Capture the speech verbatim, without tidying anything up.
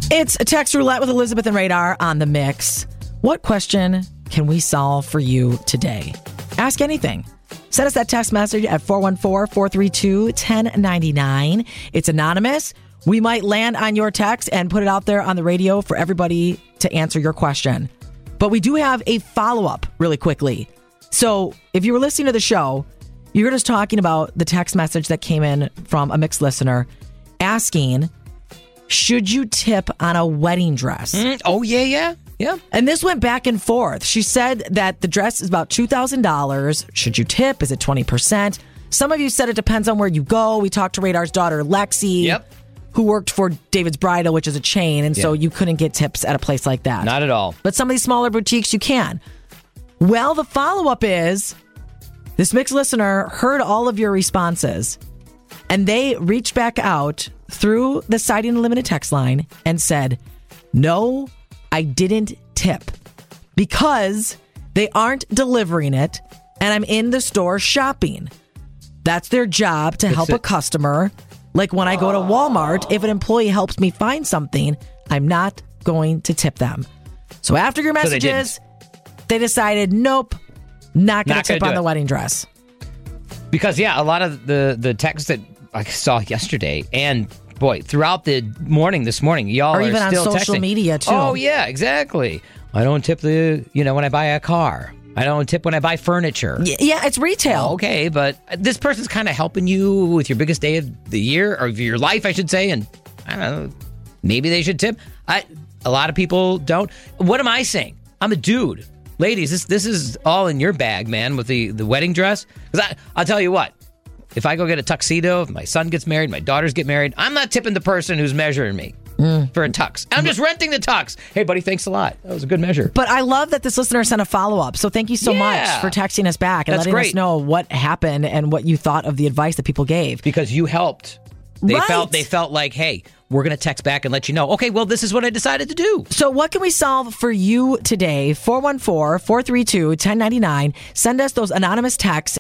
It's a text roulette with Elizabeth and Radar on the mix. What question can we solve for you today? Ask anything. Send us that text message at four one four, four three two, one zero nine nine. It's anonymous. We might land on your text and put it out there on the radio for everybody to answer your question. But we do have a follow-up really quickly. So if you were listening to the show, you were just talking about the text message that came in from a mixed listener asking, should you tip on a wedding dress? Mm, oh, yeah, yeah. Yeah. And this went back and forth. She said that the dress is about two thousand dollars. Should you tip? Is it twenty percent? Some of you said it depends on where you go. We talked to Radar's daughter, Lexi, Yep. who worked for David's Bridal, which is a chain. And so Yeah. you couldn't get tips at a place like that. Not at all. But some of these smaller boutiques, you can. Well, the follow-up is this mixed listener heard all of your responses, and they reached back out through the Siding Unlimited text line and said, no, I didn't tip because they aren't delivering it and I'm in the store shopping. That's their job to help it. a customer. Like when I go to Walmart, if an employee helps me find something, I'm not going to tip them. So after your So they messages, they, decided, nope, not going Not to tip gonna on do the it. wedding dress. Because, yeah, a lot of the, the texts that I saw yesterday and, boy, throughout the morning this morning, y'all Or are even on still social texting. media, too. Oh, yeah, exactly. I don't tip the, you know, when I buy a car. I don't tip when I buy furniture. Y- Yeah, it's retail. Okay, but this person's kind of helping you with your biggest day of the year, or of your life, I should say, and I don't know, maybe they should tip. I, a lot of people don't. What am I saying? I'm a dude. Ladies, this this is all in your bag, man, with the, the wedding dress. Because I'll tell you what, if I go get a tuxedo, if my son gets married, my daughters get married, I'm not tipping the person who's measuring me mm. for a tux. I'm just renting the tux. Hey, buddy, thanks a lot. That was a good measure. But I love that this listener sent a follow-up. So thank you so Yeah. much for texting us back and That's letting great. us know what happened and what you thought of the advice that people gave. Because you helped. They Right. felt they felt like, hey, we're going to text back and let you know, okay, well, this is what I decided to do. So what can we solve for you today? four one four, four three two, one zero nine nine. Send us those anonymous texts.